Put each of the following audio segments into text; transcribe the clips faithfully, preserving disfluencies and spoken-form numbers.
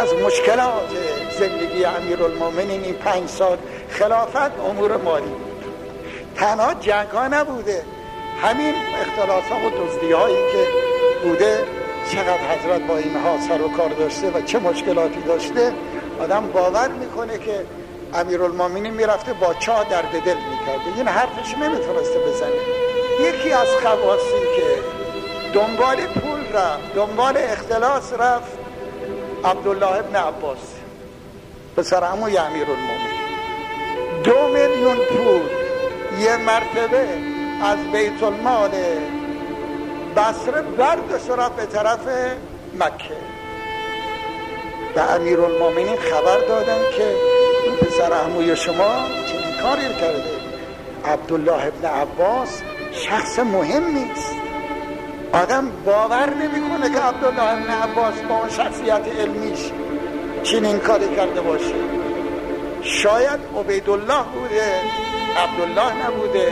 از مشکلات زندگی امیرالمومنین این پنج سال خلافت امور مالی بود. تنها جنگ ها نبوده، همین اختلاسات و دزدی هایی که بوده، چقدر حضرت با اینها سر و کار داشته و چه مشکلاتی داشته. آدم باور میکنه که امیرالمومنین میرفته با چاه در بدل میکرده، این حرفش نمیتونسته بزنه. یکی از خواصی که دنبال پول رفت، دنبال اختلاس رفت، عبدالله ابن عباس پسر عموی امیرالمومنین. دو میلیون پول یه مرتبه از بیت المال بصره برداشت رفت به طرف مکه. به امیرالمومنین خبر دادن که این پسر عموی شما چنین کاری کرده. عبدالله ابن عباس شخص مهمی است، آدم باور نمیکنه که عبدالله ابن عباس با اون شخصیت علمیش چنین کاری کرده باشه. شاید عبیدالله بوده، عبدالله نبوده.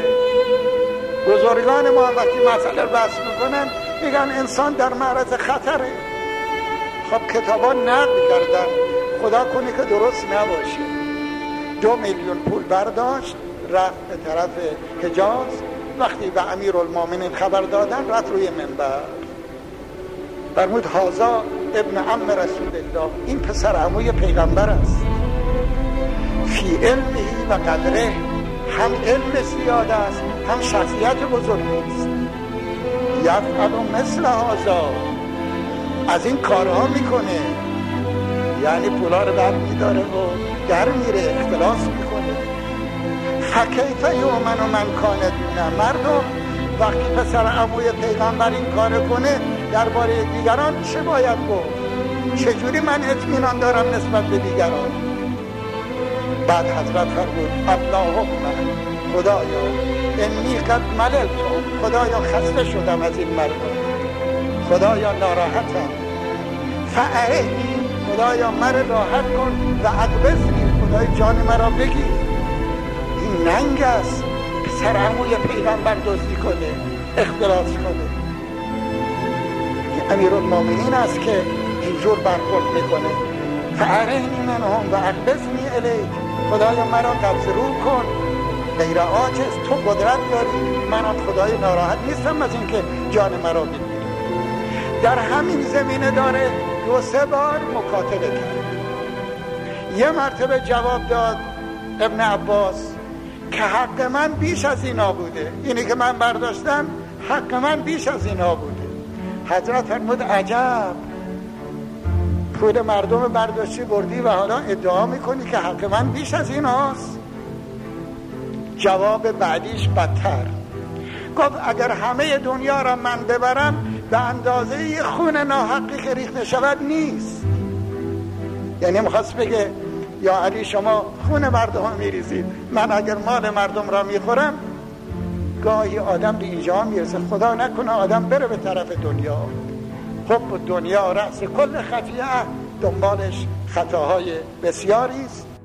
بزرگان ما وقتی مسئله رو بحث میکنن میگن انسان در معرض خطره. خب کتابا نقل کردن، خدا کنه که درست نباشه. دو میلیون پول برداشت رفت به طرف حجاز. وقتی به امیرالمومنین خبر دادن رفت روی منبر فرمود هذا ابن عم رسول الله، این پسر عموی پیغمبر است. فی علمه و قدره، هم علم زیاد است هم شخصیت بزرگی است. یفعل مثل هذا، از این کارها میکنه، یعنی پولا رو بر میداره و در میره اختلاس میکنه. فکیف یؤمن من کان دونه، مردم وقتی پسر عموی پیغمبر این کار کنه درباره دیگران چه باید گفت؟ چجوری من اطمینان دارم نسبت به دیگران؟ بعد حضرت فرمود اللهم خدایا انی قد مللتم، خدایا خسته شدم از این مردم، خدایا ناراحتم. فاعینی، خدایا مرا راحت کن. و اقبضنی، خدای جان مرا بگیر. این ننگ است پسر عموی پیغمبر دزدی کنه، اختلاس کنه. این امیرالمومنین است که اینجور برخورد میکنه. فاعینی منهم و اقبضنی الیک، خدایا مرا قبض رو کن. غیر عاجز، تو قدرت داری، من خدای ناراحت نیستم از اینکه جان مرا بگیری. در همین زمینه داره دو سه بار مکاتبه کرد. یه مرتبه جواب داد ابن عباس که حق من بیش از اینا بوده، اینی که من برداشتم حق من بیش از اینا بوده. حضرت فرمود عجب، پول مردم برداشتی بردی و حالا ادعا میکنی که حق من بیش از ایناست؟ جواب بعدیش بدتر گفت اگر همه دنیا را من ببرم به اندازه خون ناحقی که ریخته شود نیست. یعنی میخواست بگه یا علی شما خون مردم ها میریزید، من اگر مال مردم را میخورم. گاهی آدم به اینجا میرسه خدا نکنه آدم بره به طرف دنیا. حب دنیا رأس کل خطیئه، دنبالش خطاهای بسیاری است.